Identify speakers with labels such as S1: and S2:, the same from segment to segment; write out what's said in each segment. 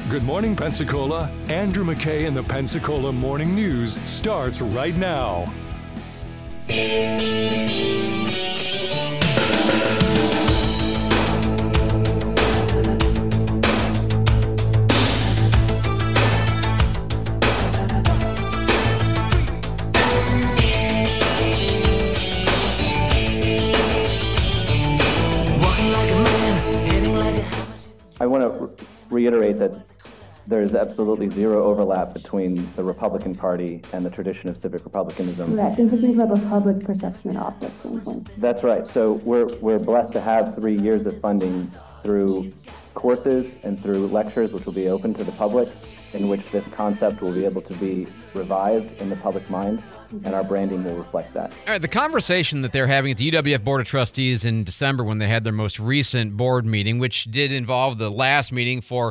S1: Good morning, Pensacola. Andrew McKay and the Pensacola Morning News starts right now.
S2: I want to reiterate that there's absolutely zero overlap between the Republican Party and the tradition of civic republicanism.
S3: Correct. And thinking about a public perception and optics standpoint.
S2: That's right. So we're blessed to have 3 years of funding through courses and through lectures, which will be open to the public, in which this concept will be able to be revived in the public mind, and our branding will reflect that.
S4: All right, the conversation that they're having at the UWF Board of Trustees in December when they had their most recent board meeting, which did involve the last meeting for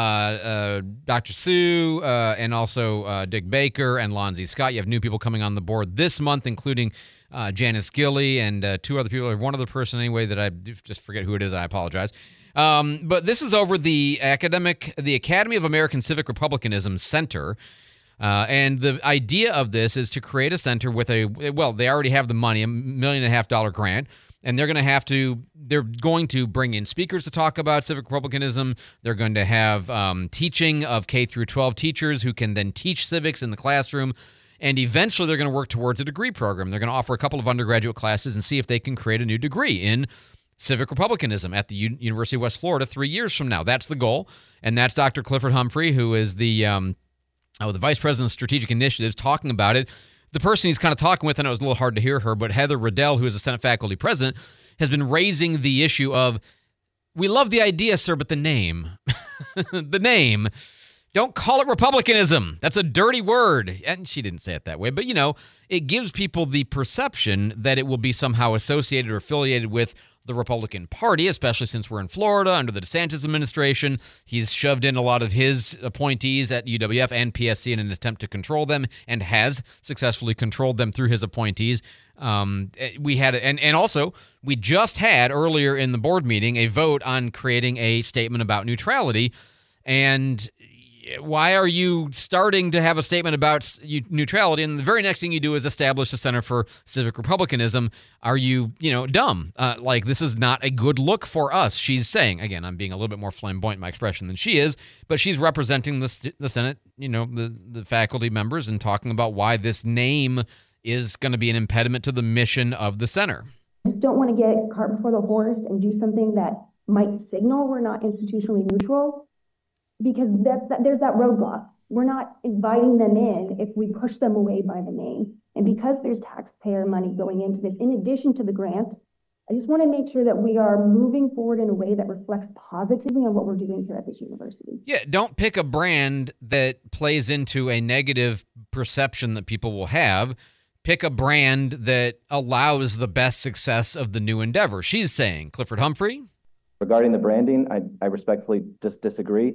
S4: Dr. Sue and also Dick Baker and Lonzie Scott. You have new people coming on the board this month, including Janice Gilley and two other people, or one other person anyway that I just forget who it is. I apologize. But this is over the Academy of American Civic Republicanism Center. And the idea of this is to create a center with they already have the money, $1.5 million grant, and they're going to bring in speakers to talk about civic republicanism. They're going to have teaching of K through 12 teachers who can then teach civics in the classroom. And eventually they're going to work towards a degree program. They're going to offer a couple of undergraduate classes and see if they can create a new degree in civic republicanism at the University of West Florida 3 years from now. That's the goal. And that's Dr. Clifford Humphrey, who is the Vice President of Strategic Initiatives, talking about it. The person he's kind of talking with, I know it was a little hard to hear her, but Heather Riddell, who is a Senate faculty president, has been raising the issue of, we love the idea, sir, but the name. The name. Don't call it republicanism. That's a dirty word. And she didn't say it that way, but, it gives people the perception that it will be somehow associated or affiliated with the Republican Party, especially since we're in Florida under the DeSantis administration. He's shoved in a lot of his appointees at UWF and PSC in an attempt to control them, and has successfully controlled them through his appointees. We just had earlier in the board meeting a vote on creating a statement about neutrality. And why are you starting to have a statement about neutrality, and the very next thing you do is establish a Center for Civic Republicanism? Are you, dumb? This is not a good look for us, she's saying. Again, I'm being a little bit more flamboyant in my expression than she is, but she's representing the Senate, the faculty members, and talking about why this name is going to be an impediment to the mission of the center.
S3: I just don't want to get cart before the horse and do something that might signal we're not institutionally neutral, because there's that roadblock. We're not inviting them in if we push them away by the name. And because there's taxpayer money going into this, in addition to the grant, I just want to make sure that we are moving forward in a way that reflects positively on what we're doing here at this university.
S4: Yeah, don't pick a brand that plays into a negative perception that people will have. Pick a brand that allows the best success of the new endeavor. She's saying. Clifford Humphrey?
S2: Regarding the branding, I respectfully just disagree.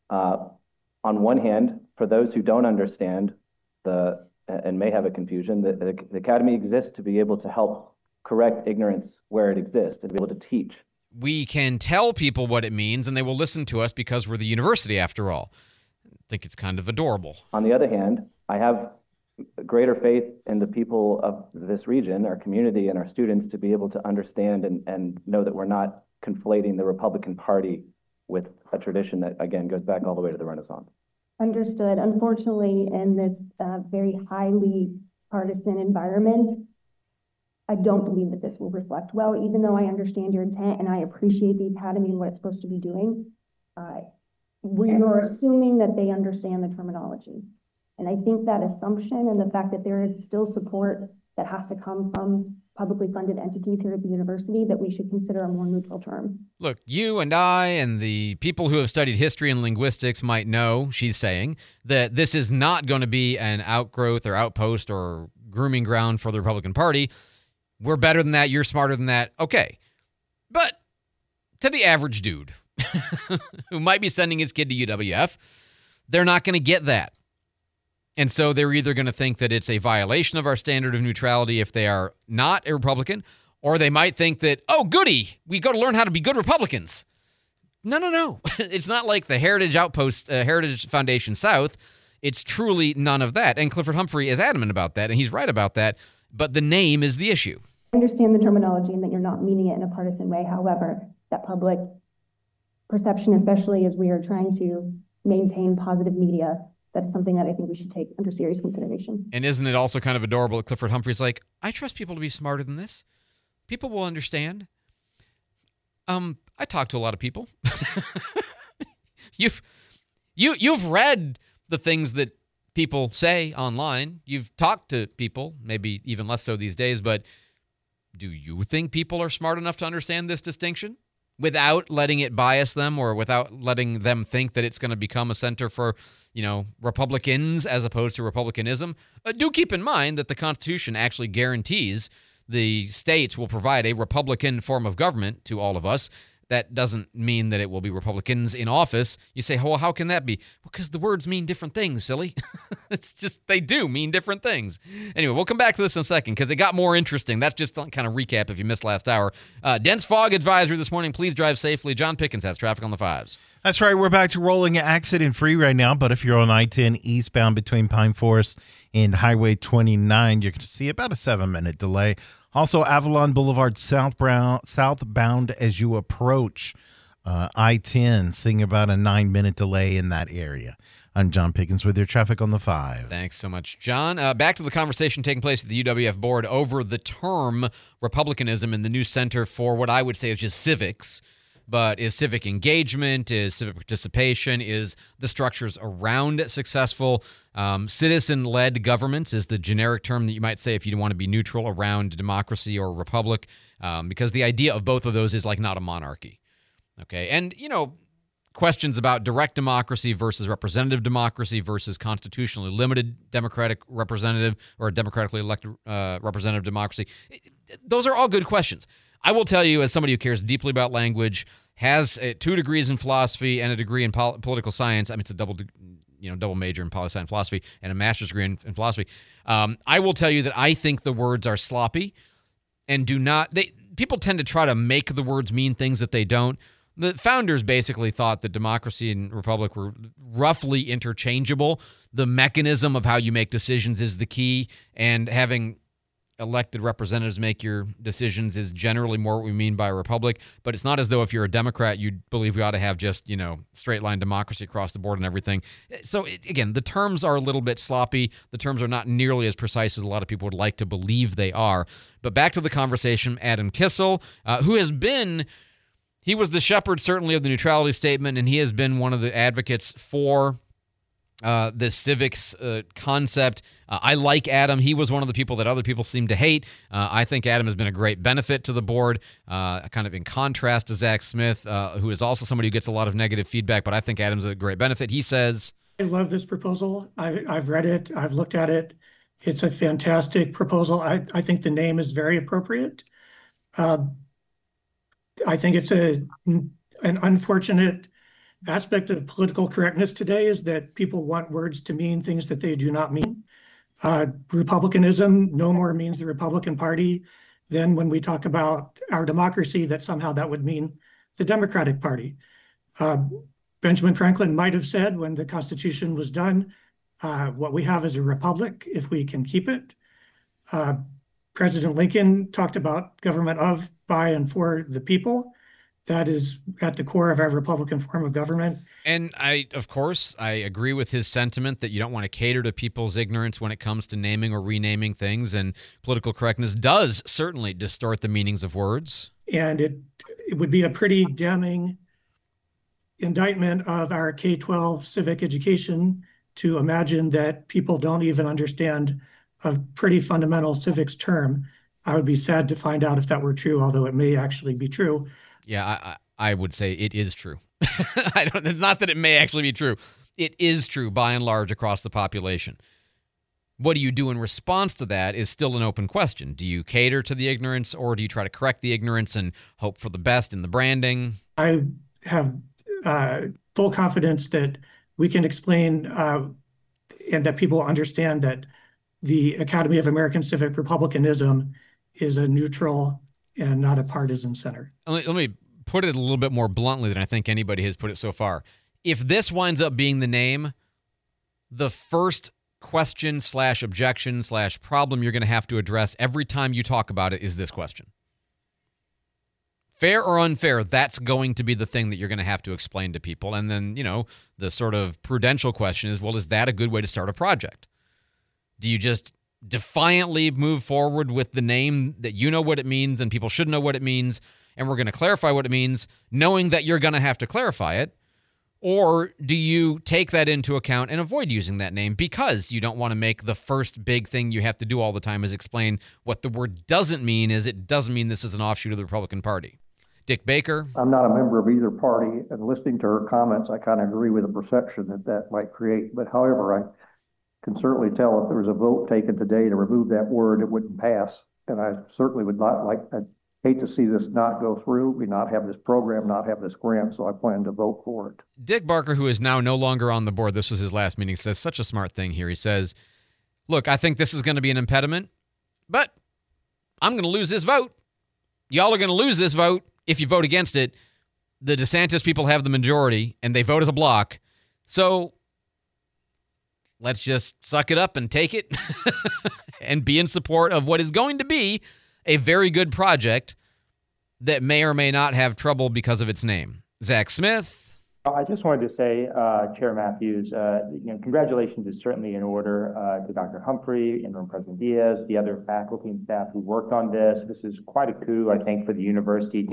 S2: On one hand, for those who don't understand and may have a confusion, the Academy exists to be able to help correct ignorance where it exists, and to be able to teach.
S4: We can tell people what it means, and they will listen to us because we're the university, after all. I think it's kind of adorable.
S2: On the other hand, I have greater faith in the people of this region, our community, and our students to be able to understand and know that we're not conflating the Republican Party with a tradition that, again, goes back all the way to the Renaissance.
S3: Understood. Unfortunately, in this very highly partisan environment, I don't believe that this will reflect well, even though I understand your intent and I appreciate the Academy and what it's supposed to be doing. We are assuming that they understand the terminology. And I think that assumption and the fact that there is still support that has to come from publicly funded entities here at the university, that we should consider a more neutral term.
S4: Look, you and I and the people who have studied history and linguistics might know, she's saying, that this is not going to be an outgrowth or outpost or grooming ground for the Republican Party. We're better than that. You're smarter than that. Okay. But to the average dude who might be sending his kid to UWF, they're not going to get that. And so they're either going to think that it's a violation of our standard of neutrality if they are not a Republican, or they might think that, oh, goody, we got to learn how to be good Republicans. No. It's not like the Heritage Outpost, Heritage Foundation South. It's truly none of that. And Clifford Humphrey is adamant about that, and he's right about that. But the name is the issue.
S3: I understand the terminology and that you're not meaning it in a partisan way. However, that public perception, especially as we are trying to maintain positive media, that's something that I think we should take under serious consideration.
S4: And isn't it also kind of adorable that Clifford Humphrey's like, I trust people to be smarter than this. People will understand. I talk to a lot of people. You've read the things that people say online. You've talked to people, maybe even less so these days, but do you think people are smart enough to understand this distinction without letting it bias them or without letting them think that it's going to become a center for, Republicans as opposed to Republicanism? Do keep in mind that the Constitution actually guarantees the states will provide a Republican form of government to all of us. That doesn't mean that it will be Republicans in office. You say, well, how can that be? Well, because the words mean different things, silly. It's just, they do mean different things. Anyway, we'll come back to this in a second because it got more interesting. That's just kind of recap if you missed last hour. Dense fog advisory this morning. Please drive safely. John Pickens has traffic on the 5s.
S5: That's right. We're back to rolling accident-free right now, but if you're on I-10 eastbound between Pine Forest and Highway 29, you're going to see about a 7-minute delay. Also, Avalon Boulevard southbound as you approach I-10, seeing about a 9-minute delay in that area. I'm John Pickens with your traffic on the 5.
S4: Thanks so much, John. Back to the conversation taking place at the UWF board over the term Republicanism and the new center for what I would say is just civics. But is civic engagement, is civic participation, is the structures around successful? Citizen-led governments is the generic term that you might say if you want to be neutral around democracy or republic, because the idea of both of those is like not a monarchy. Okay, and, questions about direct democracy versus representative democracy versus constitutionally limited democratic representative or democratically elected representative democracy, those are all good questions. I will tell you, as somebody who cares deeply about language, has 2 degrees in philosophy and a degree in political science. I mean, it's a double major in poli-sci and philosophy and a master's degree in philosophy. I will tell you that I think the words are sloppy and people tend to try to make the words mean things that they don't. The founders basically thought that democracy and republic were roughly interchangeable. The mechanism of how you make decisions is the key, and having elected representatives make your decisions is generally more what we mean by a republic. But it's not as though if you're a Democrat, you believe we ought to have just, straight line democracy across the board and everything. So again, the terms are a little bit sloppy. The terms are not nearly as precise as a lot of people would like to believe they are. But back to the conversation, Adam Kissel, who has been, he was the shepherd certainly of the neutrality statement, and he has been one of the advocates for this civics concept. I like Adam. He was one of the people that other people seem to hate. I think Adam has been a great benefit to the board, kind of in contrast to Zach Smith, who is also somebody who gets a lot of negative feedback, but I think Adam's a great benefit. He says,
S6: I love this proposal. I've read it. I've looked at it. It's a fantastic proposal. I think the name is very appropriate. I think it's an unfortunate aspect of political correctness today is that people want words to mean things that they do not mean. Republicanism no more means the Republican Party than when we talk about our democracy, that somehow that would mean the Democratic Party. Benjamin Franklin might have said when the Constitution was done, what we have is a republic if we can keep it. President Lincoln talked about government of, by, and for the people. That is at the core of our Republican form of government.
S4: And I agree with his sentiment that you don't want to cater to people's ignorance when it comes to naming or renaming things, and political correctness does certainly distort the meanings of words.
S6: And it would be a pretty damning indictment of our K-12 civic education to imagine that people don't even understand a pretty fundamental civics term. I would be sad to find out if that were true, although it may actually be true.
S4: Yeah, I would say it is true. It's not that it may actually be true. It is true by and large across the population. What do you do in response to that is still an open question. Do you cater to the ignorance, or do you try to correct the ignorance and hope for the best in the branding?
S6: I have full confidence that we can explain and that people understand that the Academy of American Civic Republicanism is a neutral and not a partisan center.
S4: Let me put it a little bit more bluntly than I think anybody has put it so far. If this winds up being the name, the first question / objection / problem you're going to have to address every time you talk about it is this question. Fair or unfair, that's going to be the thing that you're going to have to explain to people. And then, the sort of prudential question is, well, is that a good way to start a project? Do you just defiantly move forward with the name that you know what it means and people should know what it means, and we're going to clarify what it means, knowing that you're going to have to clarify it? Or do you take that into account and avoid using that name because you don't want to make the first big thing you have to do all the time is explain what the word doesn't mean is it doesn't mean this is an offshoot of the Republican Party? Dick Baker?
S7: I'm not a member of either party, and listening to her comments, I kind of agree with the perception that might create. But however, I can certainly tell if there was a vote taken today to remove that word, it wouldn't pass. And I certainly would not I'd hate to see this not go through, we not have this program, not have this grant, so I plan to vote for it.
S4: Dick Barker, who is now no longer on the board, this was his last meeting, says such a smart thing here. He says, look, I think this is going to be an impediment, but I'm going to lose this vote. Y'all are going to lose this vote if you vote against it. The DeSantis people have the majority, and they vote as a block. So let's just suck it up and take it and be in support of what is going to be a very good project that may or may not have trouble because of its name. Zach Smith.
S8: I just wanted to say, Chair Matthews, congratulations is certainly in order to Dr. Humphrey, Interim President Diaz, the other faculty and staff who worked on this. This is quite a coup, I think, for the university.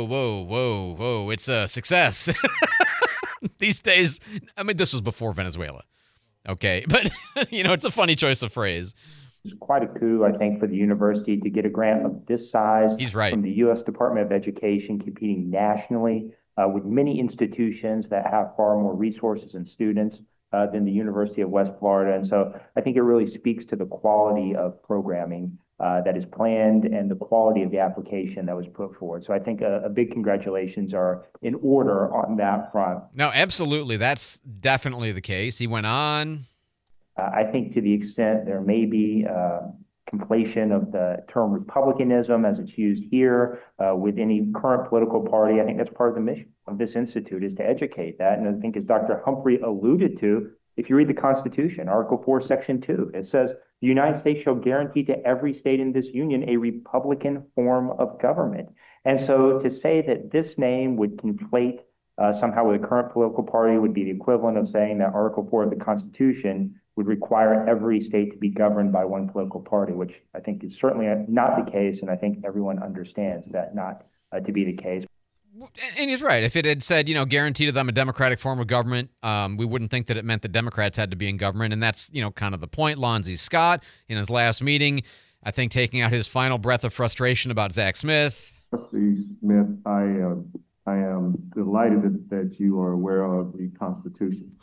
S4: Whoa. It's a success. These days, I mean, this was before Venezuela. Okay, but, it's a funny choice of phrase.
S8: It's quite a coup, I think, for the university to get a grant of this size.
S4: He's right.
S8: From the U.S. Department of Education, competing nationally with many institutions that have far more resources and students than the University of West Florida. And so I think it really speaks to the quality of programming that is planned and the quality of the application that was put forward. So I think a big congratulations are in order on that front.
S4: No, absolutely. That's definitely the case. He went on.
S8: I think to the extent there may be conflation of the term Republicanism as it's used here with any current political party, I think that's part of the mission of this institute is to educate that. And I think as Dr. Humphrey alluded to, if you read the Constitution, Article 4, Section 2, it says, the United States shall guarantee to every state in this union a Republican form of government. And so to say that this name would conflate somehow with a current political party would be the equivalent of saying that Article 4 of the Constitution would require every state to be governed by one political party, which I think is certainly not the case, and I think everyone understands that not to be the case.
S4: And he's right. If it had said, guarantee to them a democratic form of government, we wouldn't think that it meant that Democrats had to be in government, and that's, kind of the point. Lonzie Scott, in his last meeting, I think taking out his final breath of frustration about Zach Smith.
S9: Trustee Smith, I am delighted that you are aware of the Constitution.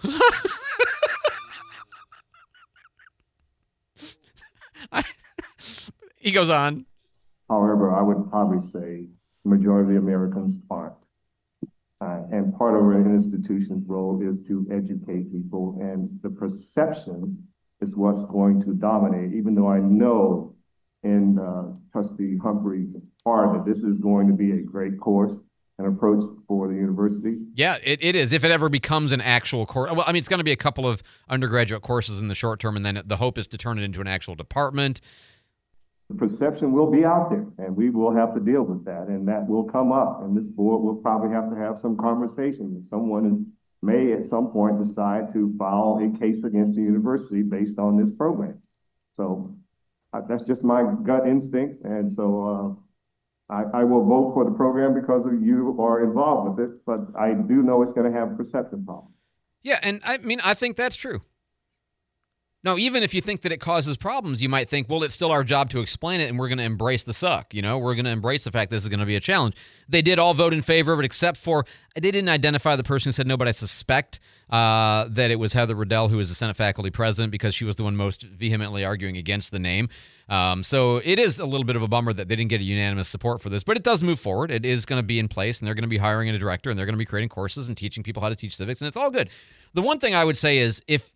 S4: He goes on.
S9: However, I would probably say the majority of Americans aren't. And part of an institution's role is to educate people, and the perceptions is what's going to dominate, even though I know in Trustee Humphrey's part that this is going to be a great course and approach for the university.
S4: Yeah, it is. If it ever becomes an actual course. Well, I mean, it's going to be a couple of undergraduate courses in the short term, and then the hope is to turn it into an actual department.
S9: The perception will be out there, and we will have to deal with that, and that will come up. And this board will probably have to have some conversation. Someone may at some point decide to file a case against the university based on this program. So that's just my gut instinct. And so I will vote for the program because you are involved with it, but I do know it's going to have perception problems.
S4: Yeah, and I mean, I think that's true. No, even if you think that it causes problems, you might think, well, it's still our job to explain it, and we're going to embrace the suck. We're going to embrace the fact this is going to be a challenge. They did all vote in favor of it, except for, they didn't identify the person who said no, but I suspect that it was Heather Riddell, who is the Senate faculty president, because she was the one most vehemently arguing against the name. So it is a little bit of a bummer that they didn't get a unanimous support for this, but it does move forward. It is going to be in place, and they're going to be hiring a director, and they're going to be creating courses and teaching people how to teach civics, and it's all good. The one thing I would say is if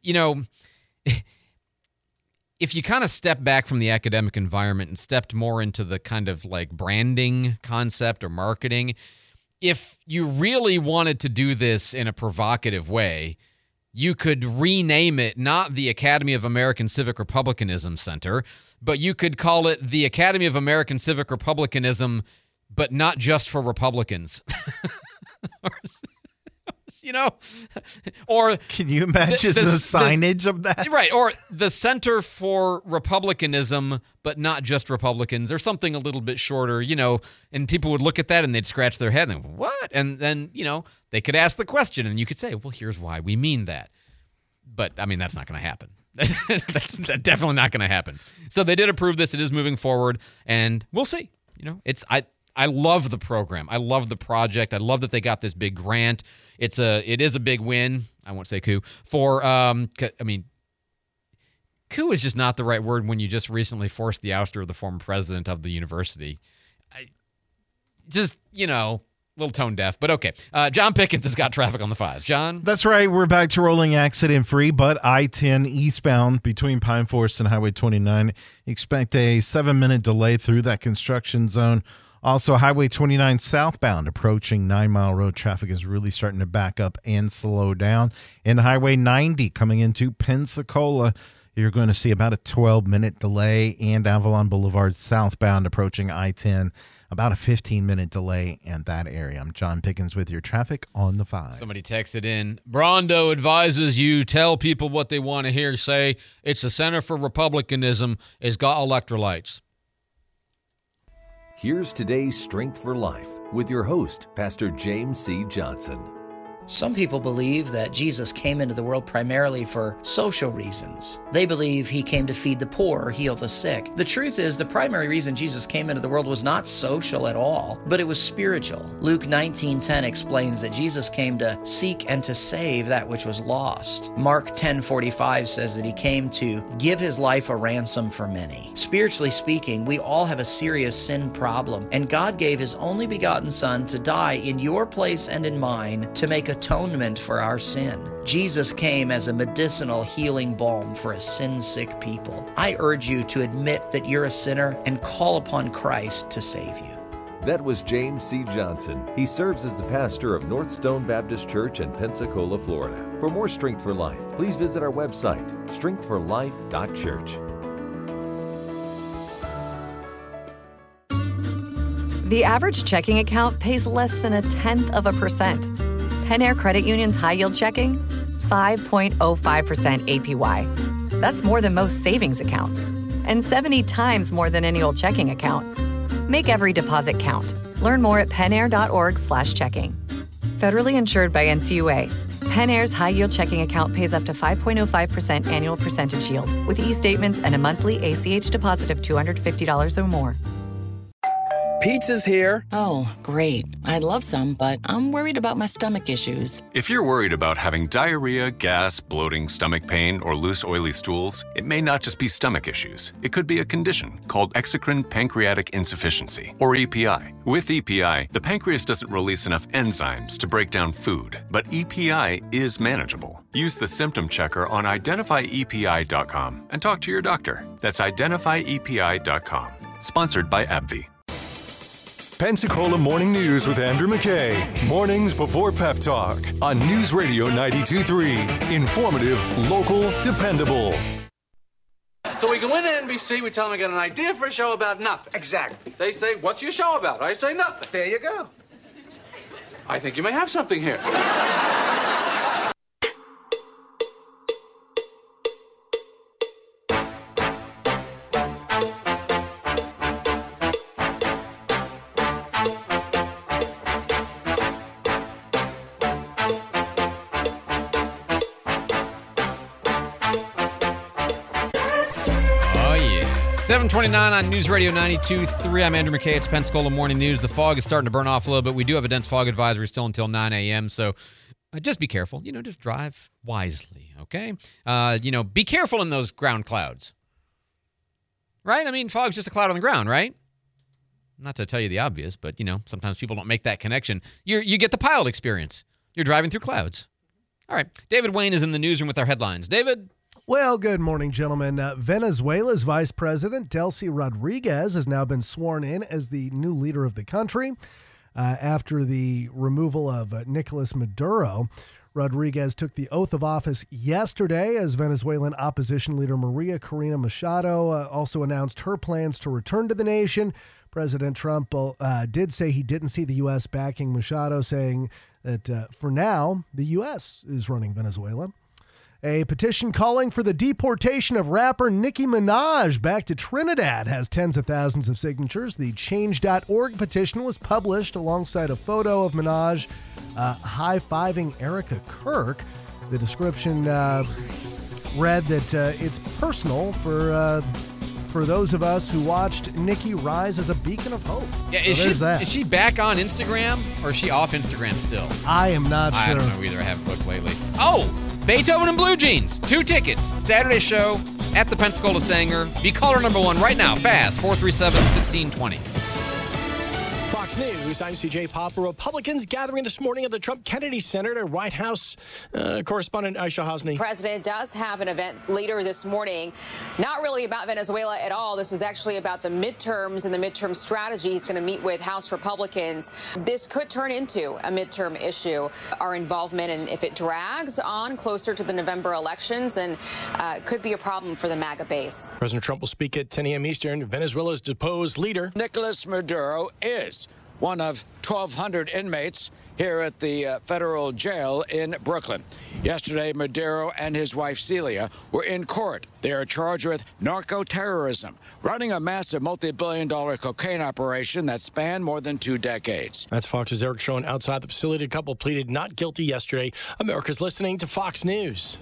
S4: you kind of step back from the academic environment and stepped more into the kind of like branding concept or marketing, if you really wanted to do this in a provocative way, you could rename it not the Academy of American Civic Republicanism Center, but you could call it the Academy of American Civic Republicanism, but not just for Republicans. Or
S5: can you imagine the signage of that?
S4: Right, or the Center for Republicanism, but not just Republicans, or something a little bit shorter, and people would look at that and they'd scratch their head and what? And then, they could ask the question and you could say, well, here's why we mean that. But, that's not going to happen. That's definitely not going to happen. So they did approve this. It is moving forward, and we'll see. I love the program. I love the project. I love that they got this big grant. It is a big win. I won't say coup for, coup is just not the right word when you just recently forced the ouster of the former president of the university. A little tone deaf, but okay. John Pickens has got traffic on the 5s. John?
S5: That's right. We're back to rolling accident-free, but I-10 eastbound between Pine Forest and Highway 29. Expect a 7-minute delay through that construction zone. Also, Highway 29 southbound approaching 9 Mile Road. Traffic is really starting to back up and slow down. And Highway 90 coming into Pensacola, you're going to see about a 12-minute delay. And Avalon Boulevard southbound approaching I-10, about a 15-minute delay in that area. I'm John Pickens with your traffic on the 5.
S4: Somebody texted in, Brondo advises you tell people what they want to hear. Say, it's the Center for Republicanism. It's got electrolytes.
S10: Here's today's Strength for Life with your host, Pastor James C. Johnson.
S11: Some people believe that Jesus came into the world primarily for social reasons. They believe he came to feed the poor or heal the sick. The truth is, the primary reason Jesus came into the world was not social at all, but it was spiritual. Luke 19:10 explains that Jesus came to seek and to save that which was lost. Mark 10:45 says that he came to give his life a ransom for many. Spiritually speaking, we all have a serious sin problem, and God gave his only begotten Son to die in your place and in mine to make atonement for our sin. Jesus came as a medicinal healing balm for a sin-sick people. I urge you to admit that you're a sinner and call upon Christ to save you.
S10: That was James C. Johnson. He serves as the pastor of North Stone Baptist Church in Pensacola, Florida. For more Strength for Life, please visit our website, strengthforlife.church.
S12: The average checking account pays less than 0.1%. PenAir Credit Union's high-yield checking, 5.05% APY. That's more than most savings accounts, and 70 times more than any old checking account. Make every deposit count. Learn more at penair.org/checking. Federally insured by NCUA. PenAir's high-yield checking account pays up to 5.05% annual percentage yield with e-statements and a monthly ACH deposit of $250 or more.
S13: Pizza's here.
S14: Oh, great. I'd love some, but I'm worried about my stomach issues.
S15: If you're worried about having diarrhea, gas, bloating, stomach pain, or loose, oily stools, it may not just be stomach issues. It could be a condition called exocrine pancreatic insufficiency, or EPI. With EPI, the pancreas doesn't release enough enzymes to break down food, but EPI is manageable. Use the symptom checker on identifyepi.com and talk to your doctor. That's identifyepi.com. Sponsored by AbbVie.
S1: Pensacola Morning News with Andrew McKay. Mornings before Pep Talk on News Radio 92.3. Informative, local, dependable.
S16: So we go into NBC, we tell them I got an idea for a show about nothing.
S17: Exactly.
S16: They say, what's your show about? I say nothing.
S17: There you go.
S16: I think you may have something here.
S4: Oh, yeah. 7:29 on News Radio 92.3. I'm Andrew McKay. It's Pensacola Morning News. The fog is starting to burn off a little bit. We do have a dense fog advisory still until 9 a.m., so just be careful. Just drive wisely, okay? Be careful in those ground clouds, right? I mean, fog's just a cloud on the ground, right? Not to tell you the obvious, but, sometimes people don't make that connection. You get the pilot experience. You're driving through clouds. All right. David Wayne is in the newsroom with our headlines. David?
S18: Well, good morning, gentlemen. Venezuela's Vice President, Delcy Rodriguez, has now been sworn in as the new leader of the country. after the removal of Nicolas Maduro. Rodriguez took the oath of office yesterday as Venezuelan opposition leader Maria Corina Machado also announced her plans to return to the nation. President Trump did say he didn't see the U.S. backing Machado, saying that for now, the U.S. is running Venezuela. A petition calling for the deportation of rapper Nicki Minaj back to Trinidad has tens of thousands of signatures. The Change.org petition was published alongside a photo of Minaj high-fiving Erica Kirk. The description read that it's personal for those of us who watched Nicki rise as a beacon of hope.
S4: Yeah,
S18: Is
S4: she back on Instagram or is she off Instagram still?
S18: I am not sure.
S4: I don't know either. I haven't looked lately. Oh! Beethoven and Blue Jeans, 2 tickets. Saturday show at the Pensacola Sanger. Be caller number 1 right now. Fast, 437-1620.
S17: Fox News, I'm CJ Popper. Republicans gathering this morning at the Trump Kennedy Center to White House correspondent Aisha Hosni.
S19: The president does have an event later this morning, not really about Venezuela at all. This is actually about the midterms and the midterm strategy. He's going to meet with House Republicans. This could turn into a midterm issue, our involvement, and if it drags on closer to the November elections, then could be a problem for the MAGA base.
S17: President Trump will speak at 10 a.m. Eastern. Venezuela's deposed leader
S20: Nicolas Maduro is one of 1,200 inmates here at the federal jail in Brooklyn. Yesterday, Maduro and his wife Celia were in court. They are charged with narco-terrorism, running a massive multi-billion-dollar cocaine operation that spanned more than 2 decades.
S17: That's Fox's Eric Schoen outside the facility. A couple pleaded not guilty yesterday. America's listening to Fox News.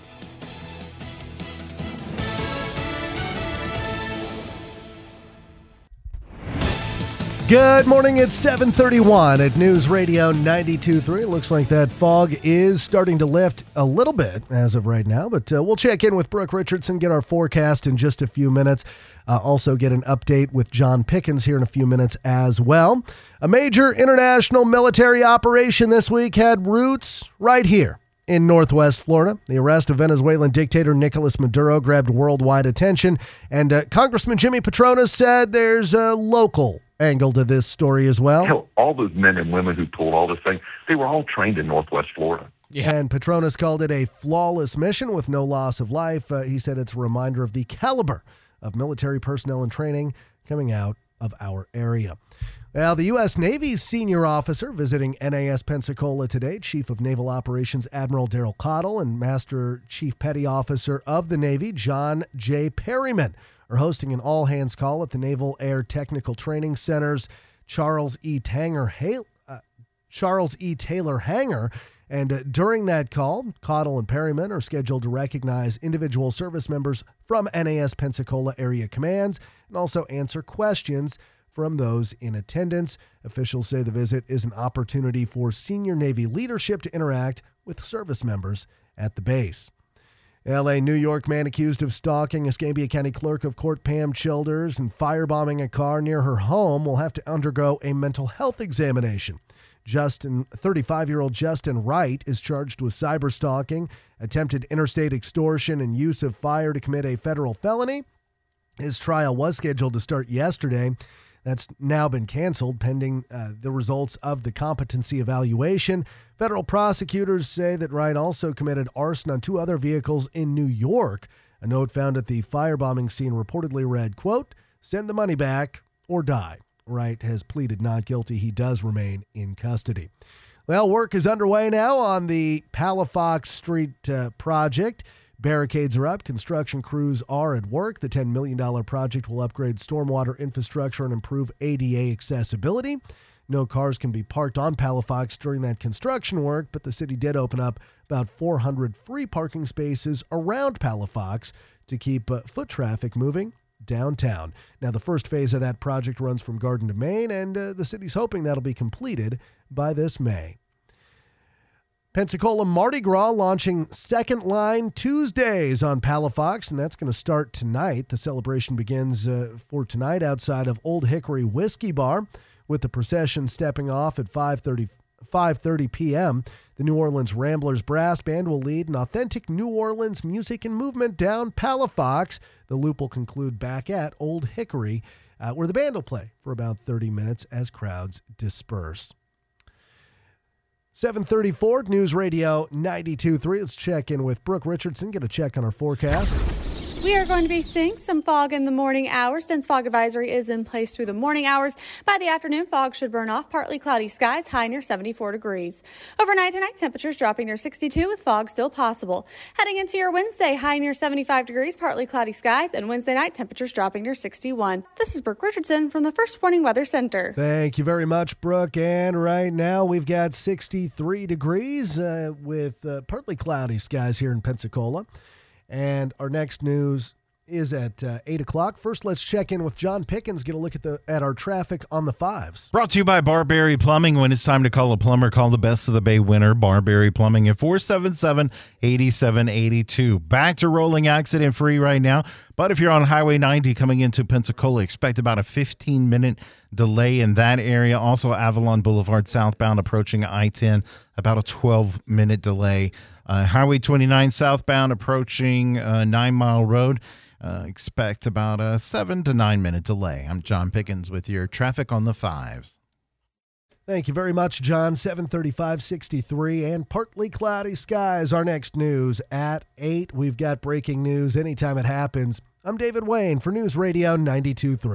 S18: Good morning, it's 7:31 at News Radio 92.3. It looks like that fog is starting to lift a little bit as of right now, but we'll check in with Brooke Richardson, get our forecast in just a few minutes. Also get an update with John Pickens here in a few minutes as well. A major international military operation this week had roots right here in Northwest Florida. The arrest of Venezuelan dictator Nicolas Maduro grabbed worldwide attention, and Congressman Jimmy Patronis said there's a local angle to this story as well.
S21: Hell, all those men and women who pulled all this thing, they were all trained in Northwest Florida.
S18: Yeah. And Patronis called it a flawless mission with no loss of life. He said it's a reminder of the caliber of military personnel and training coming out of our area. Well, the U.S. Navy's senior officer visiting NAS Pensacola today, Chief of Naval Operations Admiral Daryl Cottle and Master Chief Petty Officer of the Navy, John J. Perryman, are hosting an all-hands call at the Naval Air Technical Training Center's Charles E. Taylor Hangar. And during that call, Cottle and Perryman are scheduled to recognize individual service members from NAS Pensacola area commands and also answer questions from those in attendance. Officials say the visit is an opportunity for senior Navy leadership to interact with service members at the base. L.A. New York man accused of stalking Escambia County Clerk of Court Pam Childers and firebombing a car near her home will have to undergo a mental health examination. 35-year-old Justin Wright is charged with cyberstalking, attempted interstate extortion, and use of fire to commit a federal felony. His trial was scheduled to start yesterday. That's now been canceled pending the results of the competency evaluation. Federal prosecutors say that Wright also committed arson on 2 other vehicles in New York. A note found at the firebombing scene reportedly read, quote, "Send the money back or die." Wright has pleaded not guilty. He does remain in custody. Well, work is underway now on the Palafox Street project. Barricades are up. Construction crews are at work. The $10 million project will upgrade stormwater infrastructure and improve ADA accessibility. No cars can be parked on Palafox during that construction work, but the city did open up about 400 free parking spaces around Palafox to keep foot traffic moving downtown. Now, the first phase of that project runs from Garden to Main, and the city's hoping that'll be completed by this May. Pensacola Mardi Gras launching Second Line Tuesdays on Palafox, and that's going to start tonight. The celebration begins for tonight outside of Old Hickory Whiskey Bar, with the procession stepping off at 5:30 p.m. The New Orleans Ramblers Brass Band will lead an authentic New Orleans music and movement down Palafox. The loop will conclude back at Old Hickory, where the band will play for about 30 minutes as crowds disperse. 7:34 News Radio 92.3. Let's check in with Brooke Richardson, get a check on our forecast.
S2: We are going to be seeing some fog in the morning hours. Dense fog advisory is in place through the morning hours. By the afternoon, fog should burn off. Partly cloudy skies, high near 74 degrees. Overnight tonight, temperatures dropping near 62 with fog still possible. Heading into your Wednesday, high near 75 degrees, partly cloudy skies, and Wednesday night, temperatures dropping near 61. This is Brooke Richardson from the First Warning Weather Center.
S18: Thank you very much, Brooke. And right now, we've got 63 degrees with partly cloudy skies here in Pensacola. And our next news is at 8 o'clock. First, let's check in with John Pickens, get a look at our traffic on the 5s.
S5: Brought to you by Barberry Plumbing. When it's time to call a plumber, call the Best of the Bay winner, Barberry Plumbing, at 477-8782. Back to rolling accident-free right now. But if you're on Highway 90 coming into Pensacola, expect about a 15-minute delay in that area. Also, Avalon Boulevard southbound approaching I-10, about a 12-minute delay. Highway 29 southbound approaching 9 Mile Road. Expect about a 7 to 9 minute delay. I'm John Pickens with your traffic on the 5s.
S18: Thank you very much, John. 7:35, 63, and partly cloudy skies. Our next news at 8. We've got breaking news anytime it happens. I'm David Wayne for News Radio 92.3.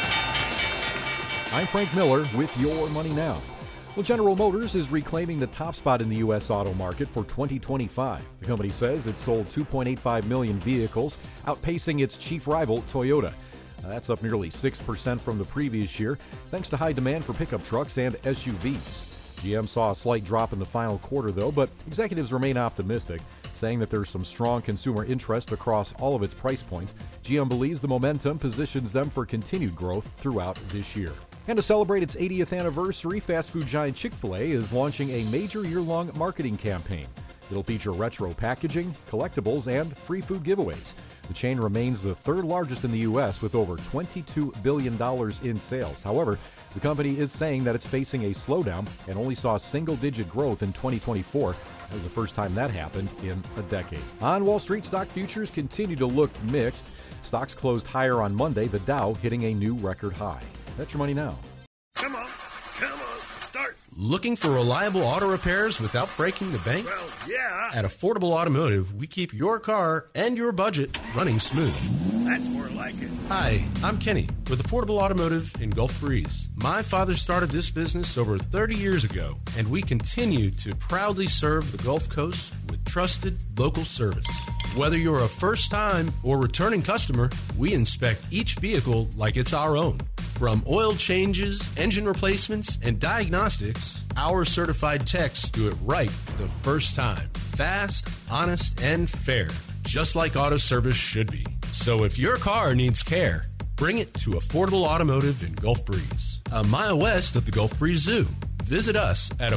S22: I'm Frank Miller with Your Money Now. Well, General Motors is reclaiming the top spot in the U.S. auto market for 2025. The company says it sold 2.85 million vehicles, outpacing its chief rival, Toyota. That's up nearly 6% from the previous year, thanks to high demand for pickup trucks and SUVs. GM saw a slight drop in the final quarter, though, but executives remain optimistic, saying that there's some strong consumer interest across all of its price points. GM believes the momentum positions them for continued growth throughout this year. And to celebrate its 80th anniversary, fast food giant Chick-fil-A is launching a major year-long marketing campaign. It'll feature retro packaging, collectibles, and free food giveaways. The chain remains the third largest in the U.S. with over $22 billion in sales. However, the company is saying that it's facing a slowdown and only saw single-digit growth in 2024. That was the first time that happened in a decade. On Wall Street, stock futures continue to look mixed. Stocks closed higher on Monday, the Dow hitting a new record high. That's Your Money Now.
S23: Come on, start. Looking for reliable auto repairs without breaking the bank?
S9: Well, yeah.
S23: At Affordable Automotive, we keep your car and your budget running smooth.
S9: That's more like it.
S23: Hi, I'm Kenny with Affordable Automotive in Gulf Breeze. My father started this business over 30 years ago, and we continue to proudly serve the Gulf Coast with trusted local service. Whether you're a first-time or returning customer, we inspect each vehicle like it's our own. From oil changes, engine replacements, and diagnostics, our certified techs do it right the first time. Fast, honest, and fair, just like auto service should be. So if your car needs care, bring it to Affordable Automotive in Gulf Breeze, a mile west of the Gulf Breeze Zoo. Visit us at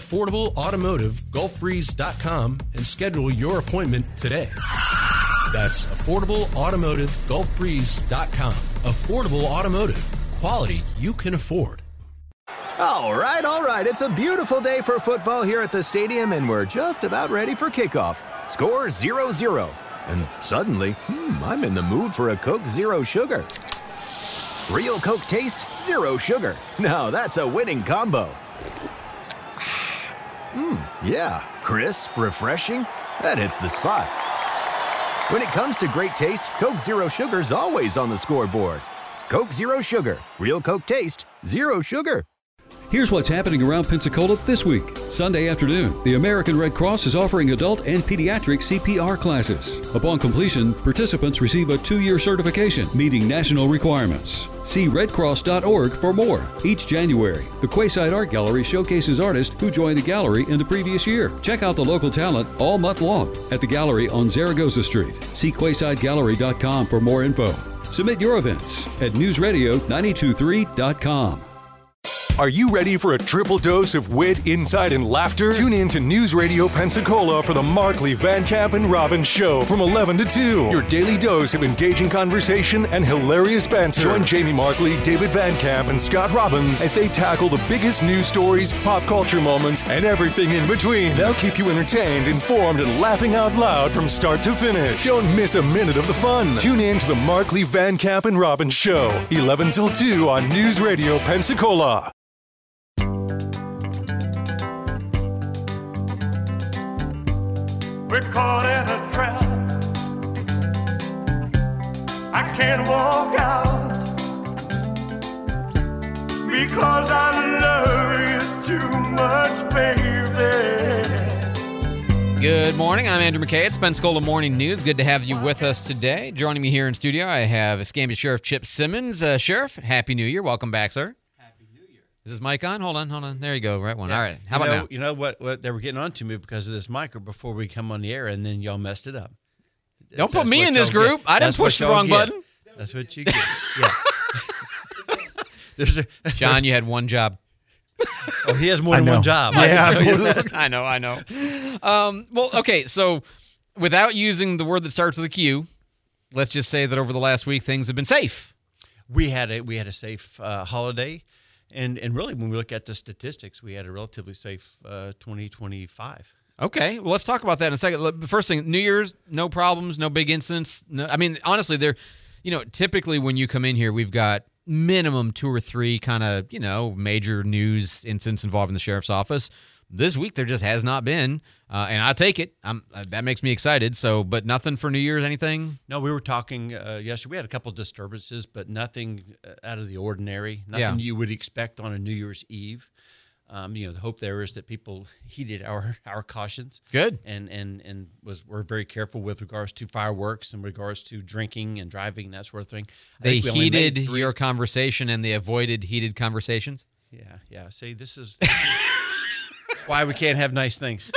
S23: AffordableAutomotiveGulfBreeze.com and schedule your appointment today. That's AffordableAutomotiveGulfBreeze.com. Affordable Automotive. Quality you can afford.
S24: All right. It's a beautiful day for football here at the stadium, and we're just about ready for kickoff. Score 0-0. And suddenly, I'm in the mood for a Coke Zero Sugar. Real Coke taste, zero sugar. Now that's a winning combo. Yeah, crisp, refreshing. That hits the spot. When it comes to great taste, Coke Zero Sugar's always on the scoreboard. Coke Zero Sugar. Real Coke taste, zero sugar.
S25: Here's what's happening around Pensacola this week. Sunday afternoon, the American Red Cross is offering adult and pediatric CPR classes. Upon completion, participants receive a 2-year certification meeting national requirements. See redcross.org for more. Each January, the Quayside Art Gallery showcases artists who joined the gallery in the previous year. Check out the local talent all month long at the gallery on Zaragoza Street. See QuaysideGallery.com for more info. Submit your events at newsradio923.com.
S1: Are you ready for a triple dose of wit, insight, and laughter? Tune in to News Radio Pensacola for the Markley, Van Camp, and Robbins Show from 11 to 2. Your daily dose of engaging conversation and hilarious banter. Join Jamie Markley, David Van Camp, and Scott Robbins as they tackle the biggest news stories, pop culture moments, and everything in between. They'll keep you entertained, informed, and laughing out loud from start to finish. Don't miss a minute of the fun. Tune in to the Markley, Van Camp, and Robbins Show, 11 till 2 on News Radio Pensacola.
S3: We're caught in a trap. I can't walk out because I love you too much, baby.
S4: Good morning. I'm Andrew McKay. It's Pensacola Morning News. Good to have you with us today. Joining me here in studio, I have Escambia Sheriff Chip Simmons. Sheriff, Happy New Year. Welcome back, sir.
S6: Happy New Year.
S4: Is this mic on? Hold on. There you go. Right one.
S6: Yeah.
S4: All right. How about now?
S6: You know what they were getting on to me because of this mic before we come on the air, and then y'all messed it up.
S4: Don't put me in this group. I didn't push the wrong button.
S6: That's what you get. Yeah.
S4: John, you had one job.
S6: Oh, he has more than one job.
S4: Yeah, I know. Well, okay, so without using the word that starts with a Q, let's just say that over the last week things have been safe.
S6: We had a safe holiday, and really when we look at the statistics, we had a relatively safe 2025.
S4: Okay, well, let's talk about that in a second. First thing, New Year's, no problems, no big incidents. No, I mean, honestly, typically when you come in here, we've got minimum 2 or 3 kind of, major news incidents involving the sheriff's office. This week there just has not been, and I take it. That makes me excited. So, but nothing for New Year's, anything?
S6: No, we were talking yesterday. We had a couple of disturbances, but nothing out of the ordinary. Nothing you would expect on a New Year's Eve. The hope there is that people heeded our cautions.
S4: Good.
S6: And were very careful with regards to fireworks and regards to drinking and driving and that sort of thing.
S4: They heeded your conversation and they avoided heated conversations?
S6: Yeah. See, this is why we can't have nice things.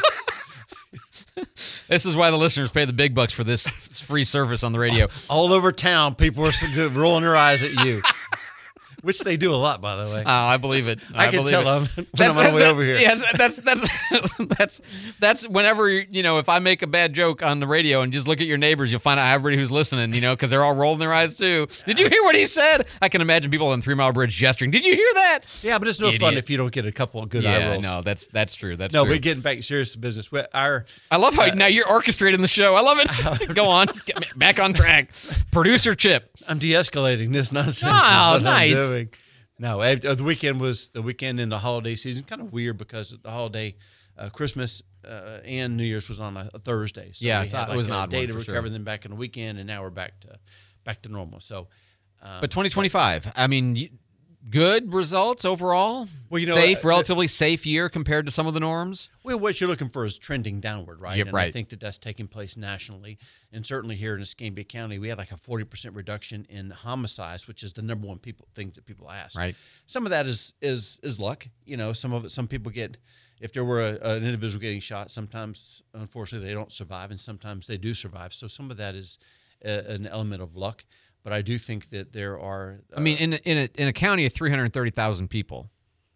S4: This is why the listeners pay the big bucks for this free service on the radio.
S6: All over town, people are rolling their eyes at you. Which they do a lot, by the way.
S4: Oh, I believe it.
S6: I can tell them when I'm on the way over here.
S4: Yes, that's whenever, if I make a bad joke on the radio and just look at your neighbors, you'll find out everybody who's listening, because they're all rolling their eyes too. Did you hear what he said? I can imagine people on 3 Mile Bridge gesturing. Did you hear that?
S6: Yeah, but it's no fun if you don't get a couple of good eye rolls.
S4: No, that's true. That's
S6: true.
S4: No,
S6: we're getting back serious to business.
S4: I love how now you're orchestrating the show. I love it. Go on. Get me back on track. Producer Chip.
S6: I'm de-escalating this nonsense.
S4: Oh, nice.
S6: I'm doing. No, the weekend was the weekend in the holiday season. Kind of weird because the holiday, Christmas and New Year's was on a Thursday. So
S4: it was an odd
S6: day
S4: one
S6: to
S4: for
S6: recover,
S4: sure.
S6: then back in the weekend, and now we're back to normal. So,
S4: but 2025, I mean, good results overall.
S6: Well,
S4: relatively safe year compared to some of the norms.
S6: Well, what you're looking for is trending downward, right?
S4: Yep,
S6: and
S4: right.
S6: I think that's taking place nationally, and certainly here in Escambia County, we had like a 40% reduction in homicides, which is the number one thing that people ask.
S4: Right.
S6: Some of that is luck. Some people get. If there were an individual getting shot, sometimes unfortunately they don't survive, and sometimes they do survive. So some of that is an element of luck. But I do think that there are.
S4: In a county of 330,000 people,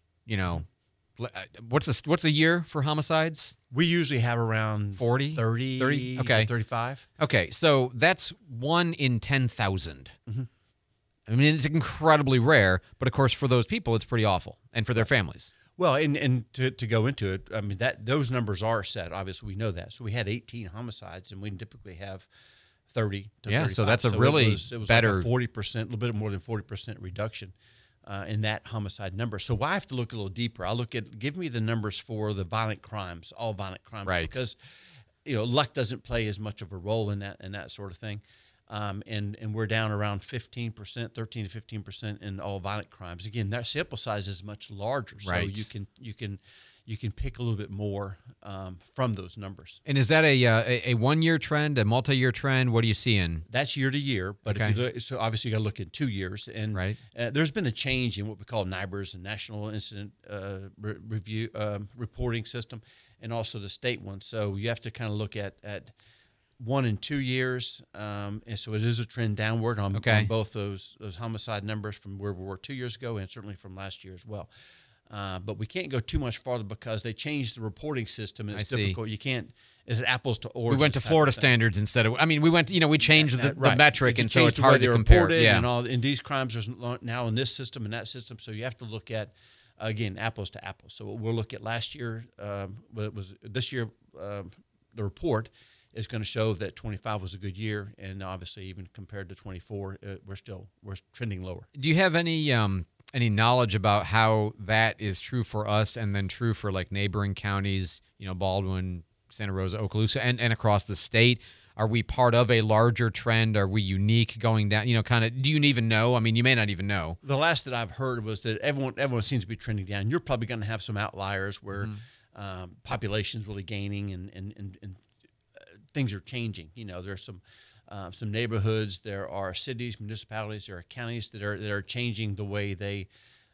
S4: what's a year for homicides?
S6: We usually have around
S4: 40,
S6: 30,
S4: okay,
S6: 35.
S4: Okay, so that's 1 in 10,000.
S6: Mm-hmm.
S4: I mean, it's incredibly rare, but of course for those people, it's pretty awful, and for their families.
S6: Well, and to go into it, I mean those numbers are set. Obviously, we know that. So we had 18 homicides, and we typically have 30 to 35.
S4: So that's a really
S6: it was
S4: better
S6: like a 40%, a little bit more than 40% reduction in that homicide number. So I have to look a little deeper. I give me the numbers for the violent crimes, all violent crimes,
S4: right?
S6: Because luck doesn't play as much of a role in that sort of thing. And we're down around 15%, 13 to 15% in all violent crimes. Again, that sample size is much larger, so
S4: right.
S6: you can pick a little bit more from those numbers.
S4: And is that a 1 year trend, a multi-year trend? What are you seeing?
S6: That's year to year, but
S4: okay.
S6: if you look, so obviously you got to look at 2 years. And
S4: right.
S6: There's been a change in what we call NIBRS, the National Incident Review Reporting System, and also the state one. So you have to kind of look at 1 and 2 years, and so it is a trend downward on both those homicide numbers from where we were 2 years ago, and certainly from last year as well. But we can't go too much farther because they changed the reporting system, and it's difficult. You can't. Is it apples to oranges?
S4: We went to Florida standards instead of. I mean, we changed the metric, and so it's
S6: hard
S4: to compare.
S6: Yeah, and these crimes are now in this system and that system, so you have to look at again apples to apples. So we'll look at last year. It was this year. The report is going to show that 25 was a good year, and obviously even compared to 24, we're trending lower.
S4: Do you have any knowledge about how that is true for us and then true for like neighboring counties, Baldwin, Santa Rosa, Okaloosa, and across the state? Are we part of a larger trend? Are we unique going down? Kind of, do you even know? I mean, you may not even know.
S6: The last that I've heard was that everyone seems to be trending down. You're probably going to have some outliers where population's really gaining and things are changing. There's some neighborhoods, there are cities, municipalities, there are counties that are changing the way they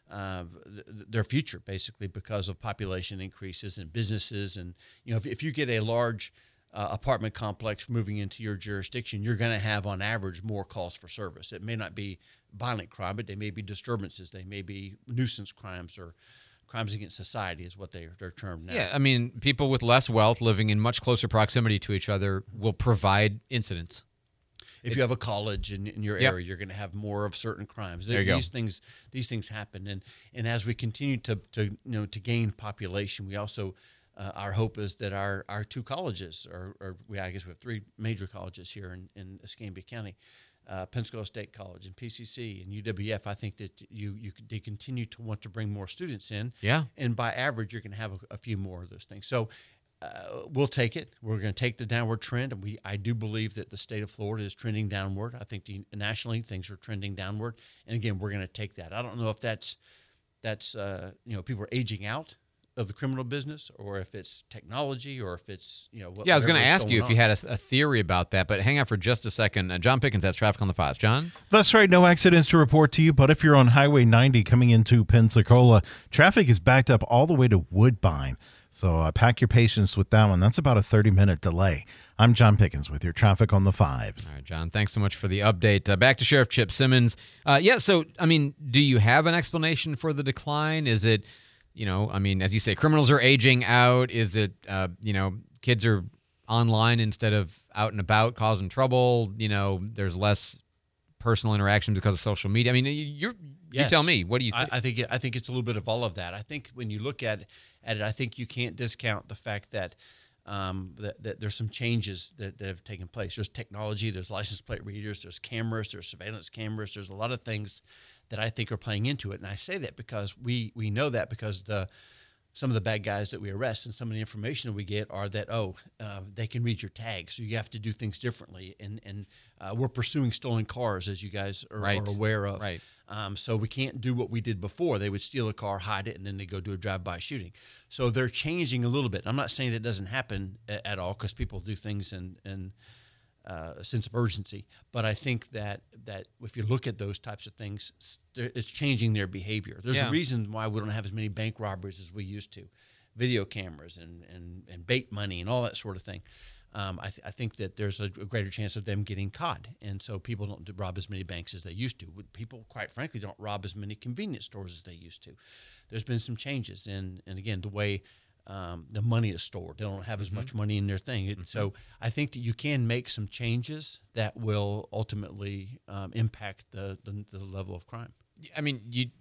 S6: their future, basically, because of population increases and businesses. And if you get a large apartment complex moving into your jurisdiction, you're going to have, on average, more calls for service. It may not be violent crime, but they may be disturbances. They may be nuisance crimes or crimes against society is what they're termed now.
S4: Yeah, I mean, people with less wealth living in much closer proximity to each other will provide incidents.
S6: If you have a college in your area, you're going to have more of certain crimes.
S4: There you
S6: go. These things happen, and as we continue to gain population, we also our hope is that our two colleges, I guess we have three major colleges here in Escambia County, Pensacola State College and PCC and UWF. I think that they continue to want to bring more students in.
S4: Yeah.
S6: And by average, you're going to have a few more of those things. So we'll take it. We're going to take the downward trend, and I do believe that the state of Florida is trending downward. I think nationally things are trending downward, and again, we're going to take that. I don't know if that's people are aging out of the criminal business, or if it's technology, or if it's
S4: I was going to ask you if you had a theory about that, but hang on for just a second. John Pickens has traffic on the 5s. John?
S5: That's right. No accidents to report to you, but if you're on Highway 90 coming into Pensacola, traffic is backed up all the way to Woodbine. So pack your patience with that one. That's about a 30-minute delay. I'm John Pickens with your traffic on the 5s.
S4: All right, John, thanks so much for the update. Back to Sheriff Chip Simmons. So, I mean, do you have an explanation for the decline? Is it, as you say, criminals are aging out? Is it, kids are online instead of out and about causing trouble? There's less personal interaction because of social media. I mean, you tell me. What do you think?
S6: I think it's a little bit of all of that. I think when you look at it, I think you can't discount the fact that that there's some changes that have taken place. There's technology, there's license plate readers, there's cameras, there's surveillance cameras. There's a lot of things that I think are playing into it. And I say that because we know that because some of the bad guys that we arrest and some of the information that we get are that, they can read your tag, so you have to do things differently. And we're pursuing stolen cars, as you guys are aware of.
S4: Right.
S6: So we can't do what we did before. They would steal a car, hide it, and then they go do a drive-by shooting. So they're changing a little bit. I'm not saying that doesn't happen at all, because people do things in a sense of urgency. But I think that if you look at those types of things, it's changing their behavior. There's a reason why we don't have as many bank robberies as we used to. Video cameras and bait money and all that sort of thing. I think that there's a greater chance of them getting caught. And so people don't rob as many banks as they used to. People, quite frankly, don't rob as many convenience stores as they used to. There's been some changes. And again, the way the money is stored, they don't have as much money in their thing. So I think that you can make some changes that will ultimately impact the level of crime.
S4: I mean,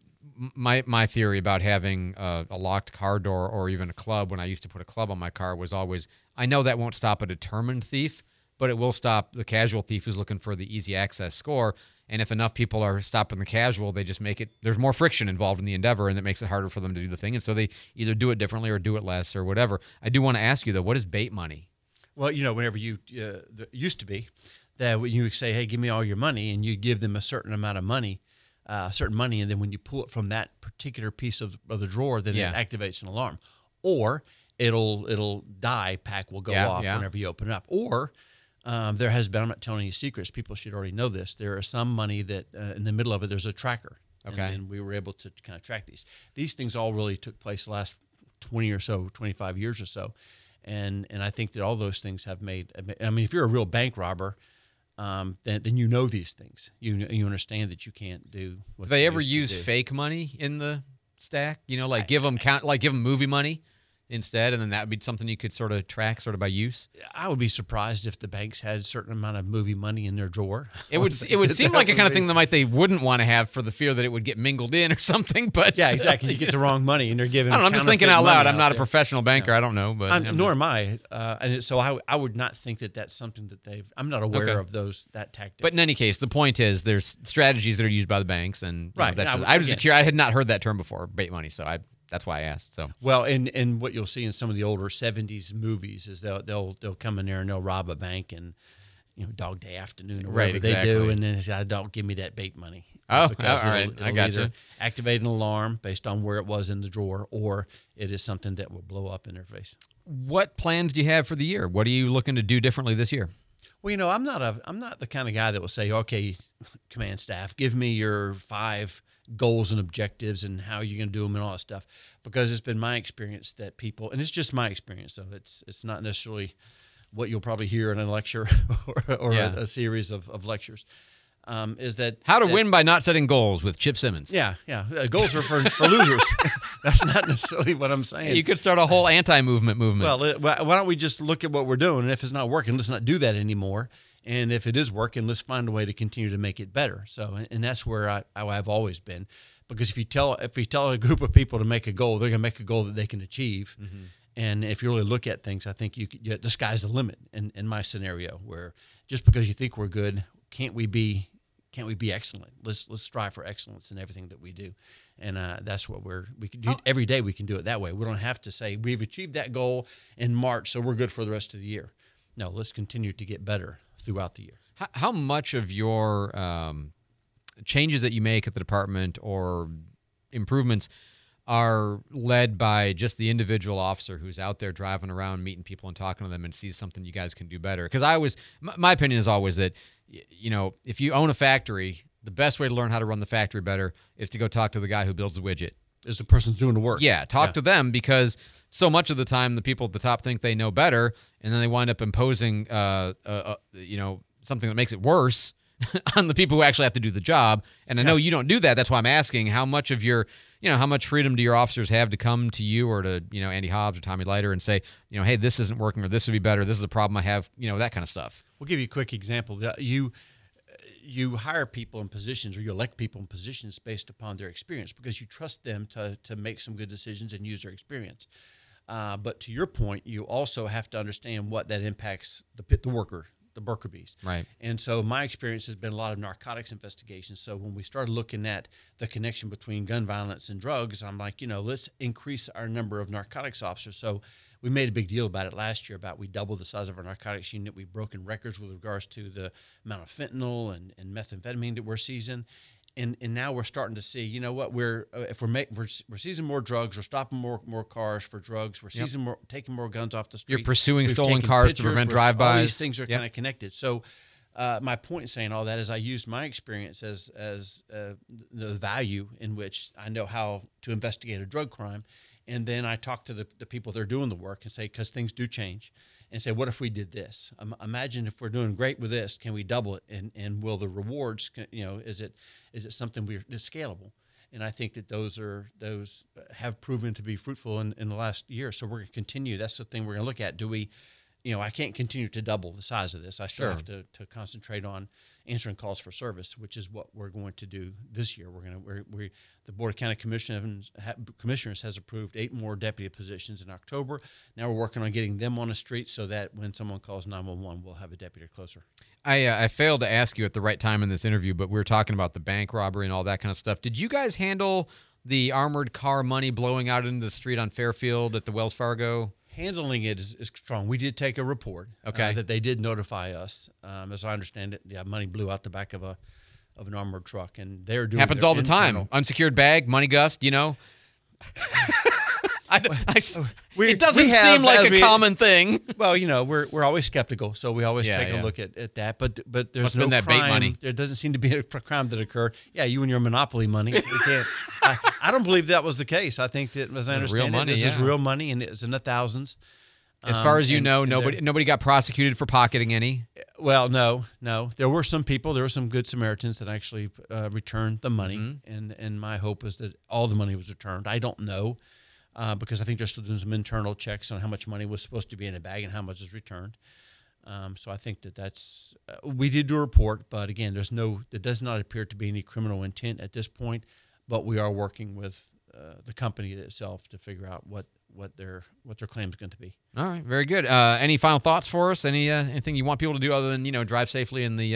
S4: my theory about having a locked car door or even a club, when I used to put a club on my car, was always, I know that won't stop a determined thief, but it will stop the casual thief who's looking for the easy access score. And if enough people are stopping the casual, they just make it, there's more friction involved in the endeavor, and it makes it harder for them to do the thing. And so they either do it differently or do it less or whatever. I do want to ask you, though, what is bait money?
S6: Well, whenever it used to be that when you would say, hey, give me all your money, and you'd give them a certain amount of money, certain money, and then when you pull it from that particular piece of the drawer, then it activates an alarm. Or it'll die, pack will go off whenever you open it up. Or there has been, I'm not telling you secrets, people should already know this, there is some money that in the middle of it, there's a tracker.
S4: Okay.
S6: And we were able to kind of track these. These things all really took place the last 20 or so, 25 years or so. And I think that all those things have made, I mean, if you're a real bank robber, then you know these things. You understand that you can't do what
S4: do they ever use fake money in the stack? Give them movie money instead, and then that would be something you could sort of track sort of by use?
S6: I would be surprised if the banks had a certain amount of movie money in their drawer.
S4: It would seem like a kind of thing that they wouldn't want to have for the fear that it would get mingled in or something. But
S6: yeah, exactly. You get the wrong money and they're giving.
S4: I don't know, I'm just thinking out loud. I'm not a professional banker. I don't know, but
S6: nor am I. And so I would not think that that's something that I'm not aware of that tactic.
S4: But in any case, the point is there's strategies that are used by the banks, and
S6: right.
S4: I was just curious. I had not heard that term before, bait money. So that's why I asked. So
S6: well, and what you'll see in some of the older '70s movies is they'll come in there and they'll rob a bank and Dog Day Afternoon or whatever they do, and then they say, "Don't give me that bait money."
S4: Oh,
S6: because
S4: all right, I got you.
S6: Activate an alarm based on where it was in the drawer, or it is something that will blow up in their face.
S4: What plans do you have for the year? What are you looking to do differently this year?
S6: Well, I'm not the kind of guy that will say, "Okay, command staff, give me your 5 goals and objectives and how you're going to do them and all that stuff," because it's been my experience that people, and it's just my experience, so it's not necessarily what you'll probably hear in a lecture or a series of lectures, is that
S4: how to win by not setting goals with Chip Simmons.
S6: Yeah. Goals are for losers. That's not necessarily what I'm saying.
S4: You could start a whole anti-movement.
S6: Well, why don't we just look at what we're doing, and if it's not working, let's not do that anymore. And if it is working, let's find a way to continue to make it better. So, and that's where I've always been, because if you tell a group of people to make a goal, they're going to make a goal that they can achieve. Mm-hmm. And if you really look at things, I think the sky's the limit in my scenario, where just because you think we're good, can't we be excellent? Let's strive for excellence in everything that we do. And that's what we can do. Every day we can do it that way. We don't have to say we've achieved that goal in March, so we're good for the rest of the year. No, let's continue to get better throughout the year.
S4: How much of your changes that you make at the department or improvements are led by just the individual officer who's out there driving around, meeting people and talking to them and sees something you guys can do better? Because my opinion is always that, if you own a factory, the best way to learn how to run the factory better is to go talk to the guy who builds the widget.
S6: Is the person's doing the work.
S4: Yeah, talk to them, because so much of the time the people at the top think they know better, and then they wind up imposing, something that makes it worse on the people who actually have to do the job. And I know you don't do that. That's why I'm asking how much of your, how much freedom do your officers have to come to you or to, Andy Hobbs or Tommy Leiter and say, hey, this isn't working, or this would be better. This is a problem I have, that kind of stuff.
S6: We'll give you a quick example. You hire people in positions, or you elect people in positions based upon their experience, because you trust them to make some good decisions and use their experience. But to your point, you also have to understand what that impacts the worker, the worker bees.
S4: Right.
S6: And so my experience has been a lot of narcotics investigations. So when we started looking at the connection between gun violence and drugs, I'm like, let's increase our number of narcotics officers. So we made a big deal about it last year, we doubled the size of our narcotics unit. We've broken records with regards to the amount of fentanyl and methamphetamine that we're seizing. And now we're starting to see, we're seizing more drugs, we're stopping more cars for drugs, we're seizing taking more guns off the street.
S4: You're pursuing stolen cars to prevent drive-bys.
S6: All these things are kind of connected. So my point in saying all that is I use my experience as the value in which I know how to investigate a drug crime. And then I talk to the people that are doing the work and say, because things do change, and say, what if we did this? Imagine if we're doing great with this, can we double it? And will the rewards, is it something that's scalable? And I think that those have proven to be fruitful in the last year. So we're going to continue. That's the thing we're going to look at. Do we, I can't continue to double the size of this. I still have to concentrate on answering calls for service, which is what we're going to do this year. The Board of County Commissioners has approved 8 more deputy positions in October. Now we're working on getting them on the street so that when someone calls 911, we'll have a deputy closer.
S4: I failed to ask you at the right time in this interview, but we were talking about the bank robbery and all that kind of stuff. Did you guys handle the armored car money blowing out into the street on Fairfield at the Wells Fargo?
S6: Handling it is strong. We did take a report that they did notify us. As I understand it, money blew out the back of an armored truck, and they're doing
S4: happens all the time. Unsecured bag, money gust. It doesn't seem like a common thing.
S6: Well, we're always skeptical, so we always take a look at that. But there's no
S4: that
S6: crime.
S4: Bait money.
S6: There doesn't seem to be a crime that occurred. Yeah, you and your Monopoly money. We can't. I don't believe that was the case. I think that, as I understand it, this is real money, and it's in the thousands.
S4: As far as nobody got prosecuted for pocketing any?
S6: Well, no. There were some people. There were some good Samaritans that actually returned the money, and my hope is that all the money was returned. I don't know. Because I think they're still doing some internal checks on how much money was supposed to be in a bag and how much is returned. So I think that's we did do a report, but again, there does not appear to be any criminal intent at this point. But we are working with the company itself to figure out what their claim is going to be.
S4: All right, very good. Any final thoughts for us? Anything you want people to do other than drive safely in the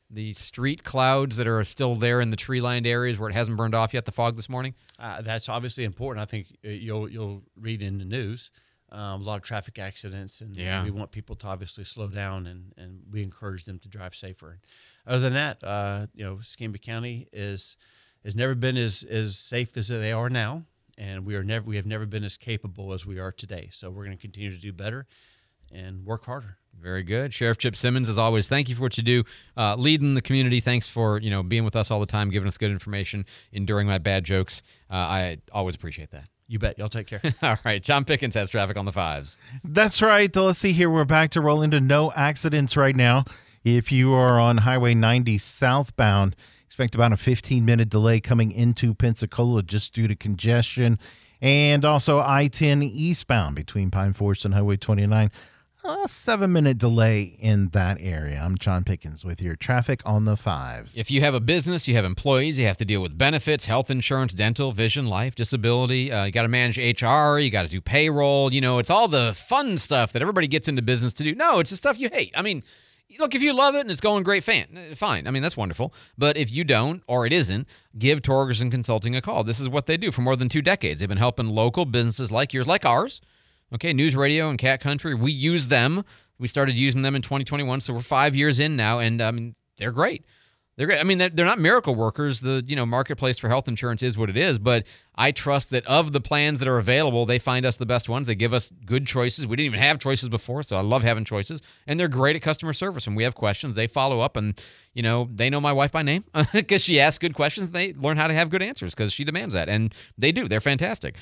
S4: The street clouds that are still there in the tree-lined areas where it hasn't burned off yet, the fog this morning?
S6: That's obviously important. I think you'll read in the news a lot of traffic accidents, and we want people to obviously slow down, and we encourage them to drive safer. Other than that, Escambia County has never been as safe as they are now, and we have never been as capable as we are today. So we're going to continue to do better and work harder.
S4: Very good. Sheriff Chip Simmons, as always, thank you for what you do, leading the community. Thanks for being with us all the time, giving us good information, enduring my bad jokes. I always appreciate that.
S6: You bet. Y'all take care.
S4: All right. John Pickens has traffic on the 5s.
S5: That's right. Let's see here. We're back to rolling to no accidents right now. If you are on Highway 90 southbound, expect about a 15-minute delay coming into Pensacola just due to congestion. And also I-10 eastbound between Pine Forest and Highway 29. A 7-minute delay in that area. I'm John Pickens with your traffic on the 5s.
S4: If you have a business, you have employees, you have to deal with benefits, health insurance, dental, vision, life, disability. You got to manage HR. You got to do payroll. It's all the fun stuff that everybody gets into business to do. No, it's the stuff you hate. I mean, look, if you love it and it's going great, fine. I mean, that's wonderful. But if you don't or it isn't, give Torgerson Consulting a call. This is what they do for more than 2 decades. They've been helping local businesses like yours, like ours. Okay, News Radio and Cat Country, we use them. We started using them in 2021, so we're 5 years in now, and they're great. They're great. I mean, they're not miracle workers. The marketplace for health insurance is what it is, but I trust that of the plans that are available, they find us the best ones. They give us good choices. We didn't even have choices before, so I love having choices. And they're great at customer service. When we have questions, they follow up, and they know my wife by name because she asks good questions. They learn how to have good answers because she demands that, and they do. They're fantastic.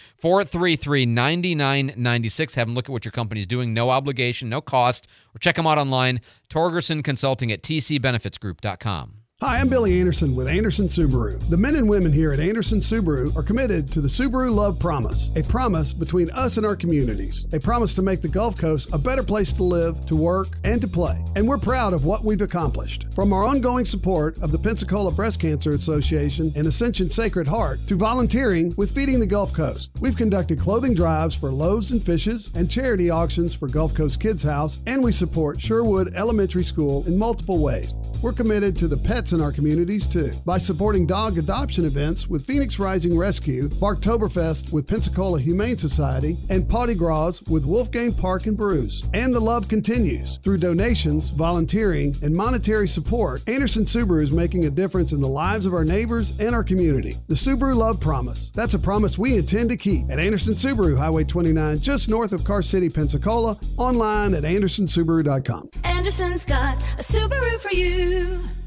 S4: 433-9996. Have them look at what your company's doing. No obligation, no cost. Or check them out online. Torgerson Consulting at tcbenefitsgroup.com.
S7: Hi, I'm Billy Anderson with Anderson Subaru. The men and women here at Anderson Subaru are committed to the Subaru Love Promise, a promise between us and our communities, a promise to make the Gulf Coast a better place to live, to work, and to play. And we're proud of what we've accomplished. From our ongoing support of the Pensacola Breast Cancer Association and Ascension Sacred Heart to volunteering with Feeding the Gulf Coast. We've conducted clothing drives for Loaves and Fishes and charity auctions for Gulf Coast Kids House, and we support Sherwood Elementary School in multiple ways. We're committed to the pets in our communities, too, by supporting dog adoption events with Phoenix Rising Rescue, Barktoberfest with Pensacola Humane Society, and Potty Gras with Wolfgang Park and Brews. And the love continues. Through donations, volunteering, and monetary support, Anderson Subaru is making a difference in the lives of our neighbors and our community. The Subaru Love Promise. That's a promise we intend to keep at Anderson Subaru, Highway 29, just north of Car City, Pensacola, online at andersonsubaru.com.
S8: Anderson's got a Subaru for you.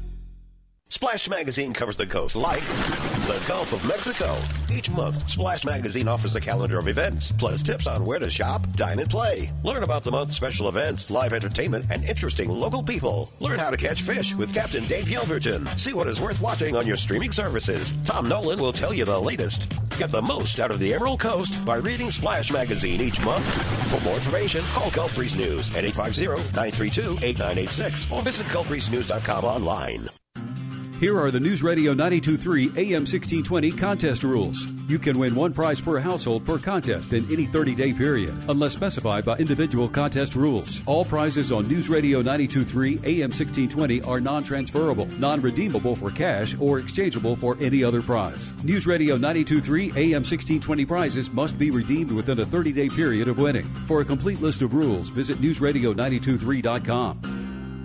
S10: Splash Magazine covers the coast like the Gulf of Mexico. Each month, Splash Magazine offers a calendar of events, plus tips on where to shop, dine, and play. Learn about the month's special events, live entertainment, and interesting local people. Learn how to catch fish with Captain Dave Yelverton. See what is worth watching on your streaming services. Tom Nolan will tell you the latest. Get the most out of the Emerald Coast by reading Splash Magazine each month. For more information, call Gulf Breeze News at 850-932-8986 or visit GulfBreezeNews.com online.
S25: Here are the News Radio 92.3 AM 1620 contest rules. You can win one prize per household per contest in any 30-day period, unless specified by individual contest rules. All prizes on News Radio 92.3 AM 1620 are non-transferable, non-redeemable for cash, or exchangeable for any other prize. News Radio 92.3 AM 1620 prizes must be redeemed within a 30-day period of winning. For a complete list of rules, visit newsradio923.com.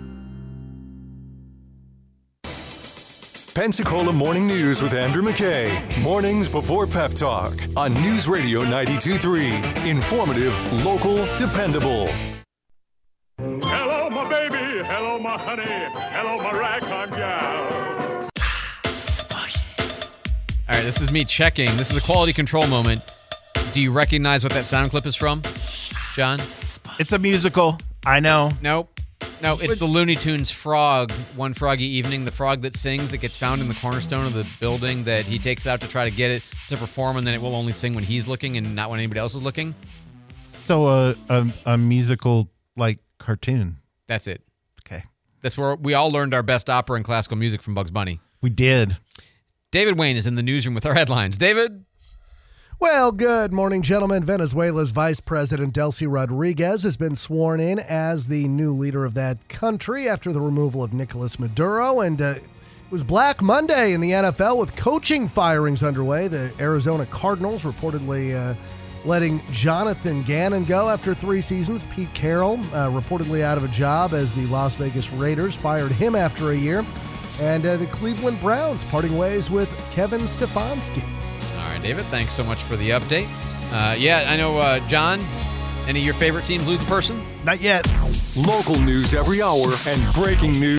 S1: Pensacola Morning News with Andrew McKay. Mornings before Pep Talk on News Radio 92.3. Informative, local, dependable.
S3: Hello, my baby. Hello, my honey. Hello, my ragtime gal.
S4: All right, this is me checking. This is a quality control moment. Do you recognize what that sound clip is from, John?
S5: It's a musical. I know.
S4: Nope. No, it's the Looney Tunes frog, One Froggy Evening, the frog that sings, that gets found in the cornerstone of the building that he takes out to try to get it to perform, and then it will only sing when he's looking and not when anybody else is looking.
S5: So a musical, like, cartoon.
S4: That's it.
S5: Okay.
S4: That's where we all learned our best opera and classical music from Bugs Bunny.
S5: We did.
S4: David Wayne is in the newsroom with our headlines. David?
S18: Well, good morning, gentlemen. Venezuela's Vice President Delcy Rodriguez has been sworn in as the new leader of that country after the removal of Nicolas Maduro. And it was Black Monday in the NFL with coaching firings underway. The Arizona Cardinals reportedly letting Jonathan Gannon go after 3 seasons. Pete Carroll reportedly out of a job as the Las Vegas Raiders fired him after a year. And the Cleveland Browns parting ways with Kevin Stefanski.
S4: All right, David, thanks so much for the update. Yeah, I know, John, any of your favorite teams lose a person?
S5: Not yet.
S1: Local news every hour and breaking news